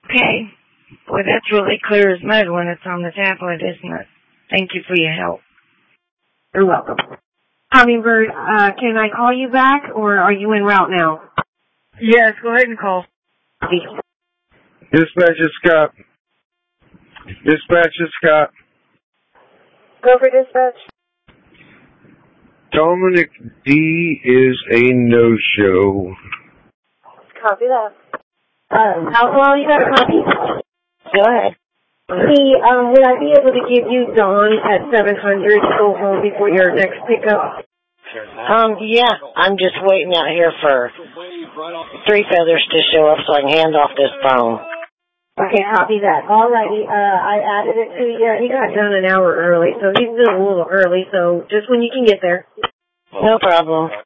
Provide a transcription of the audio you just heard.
Okay. Boy, that's really clear as mud when it's on the tablet, isn't it? Thank you for your help. You're welcome. Hummingbird, can I call you back, or are you en route now? Yes, go ahead and call. Dispatch is Scott. Dispatch is Scott. Go for dispatch. Dominic D is a no-show. Copy that. Alcohol, you got a copy? Go ahead. Hey, would I be able to give you Dawn at 700 to go home before your next pickup? Yeah, I'm just waiting out here for Three Feathers to show up so I can hand off this phone. Okay, copy that. Alrighty, I added it to you. He got done an hour early, so he's a little early, so just when you can get there. No problem.